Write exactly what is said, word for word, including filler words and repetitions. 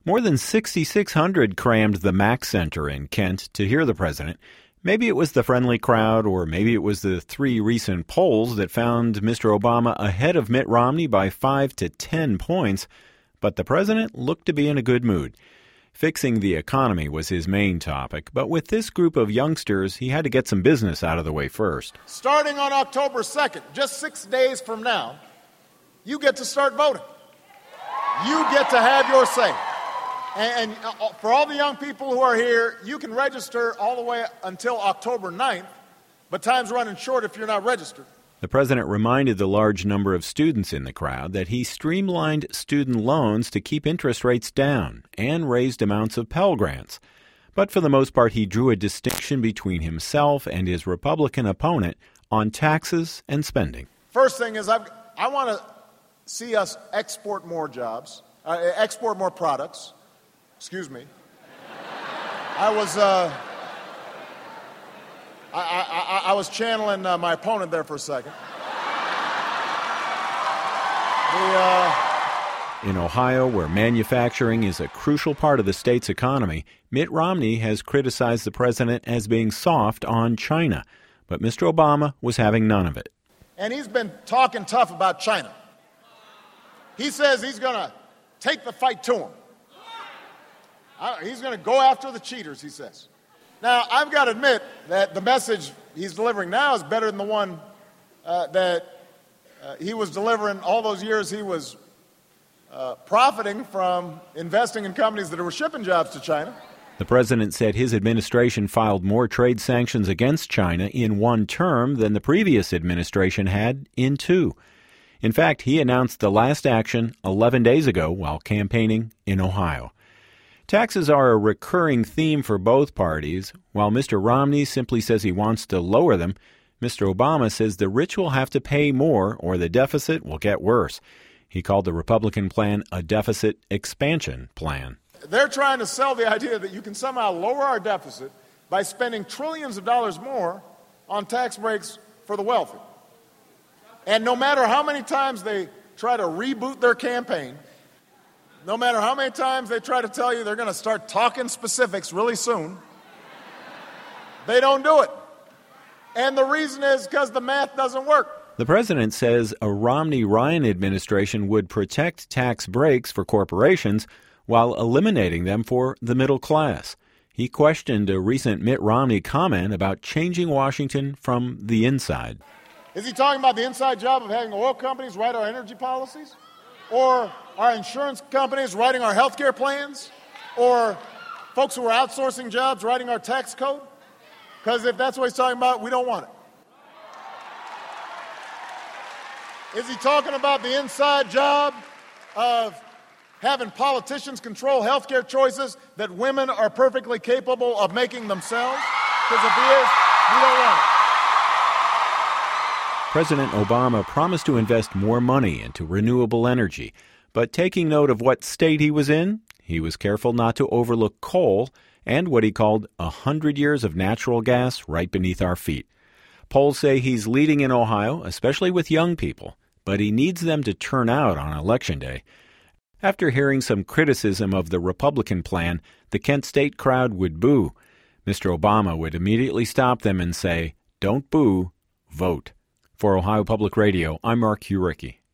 More than six thousand six hundred crammed the Mack Center in Kent to hear the president. Maybe it was the friendly crowd, or maybe it was the three recent polls that found Mister Obama ahead of Mitt Romney by five to ten points. But the president looked to be in a good mood. Fixing the economy was his main topic, but with this group of youngsters, he had to get some business out of the way first. Starting on October second, just six days from now, you get to start voting. You get to have your say. And, and for all the young people who are here, you can register all the way until October ninth, but time's running short if you're not registered. The president reminded the large number of students in the crowd that he streamlined student loans to keep interest rates down and raised amounts of Pell Grants. But for the most part, he drew a distinction between himself and his Republican opponent on taxes and spending. First thing is I've, I want to see us export more jobs, uh, export more products. Excuse me. I was uh, I, I, I was channeling uh, my opponent there for a second. The, uh... In Ohio, where manufacturing is a crucial part of the state's economy, Mitt Romney has criticized the president as being soft on China. But Mister Obama was having none of it. And he's been talking tough about China. He says he's going to take the fight to him. He's going to go after the cheaters, he says. Now, I've got to admit that the message he's delivering now is better than the one uh, that uh, he was delivering all those years he was uh, profiting from investing in companies that were shipping jobs to China. The president said his administration filed more trade sanctions against China in one term than the previous administration had in two. In fact, he announced the last action eleven days ago while campaigning in Ohio. Taxes are a recurring theme for both parties. While Mister Romney simply says he wants to lower them, Mister Obama says the rich will have to pay more or the deficit will get worse. He called the Republican plan a deficit expansion plan. They're trying to sell the idea that you can somehow lower our deficit by spending trillions of dollars more on tax breaks for the wealthy. And no matter how many times they try to reboot their campaign, no matter how many times they try to tell you they're going to start talking specifics really soon, they don't do it. And the reason is because the math doesn't work. The president says a Romney-Ryan administration would protect tax breaks for corporations while eliminating them for the middle class. He questioned a recent Mitt Romney comment about changing Washington from the inside. Is he talking about the inside job of having oil companies write our energy policies? Or our insurance companies writing our health care plans? Or folks who are outsourcing jobs writing our tax code? Because if that's what he's talking about, we don't want it. Is he talking about the inside job of having politicians control health care choices that women are perfectly capable of making themselves? Because if he is, we don't want it. President Obama promised to invest more money into renewable energy, but taking note of what state he was in, he was careful not to overlook coal and what he called a hundred years of natural gas right beneath our feet. Polls say he's leading in Ohio, especially with young people, but he needs them to turn out on Election Day. After hearing some criticism of the Republican plan, the Kent State crowd would boo. Mister Obama would immediately stop them and say, "Don't boo, vote." For Ohio Public Radio, I'm Mark Uricki.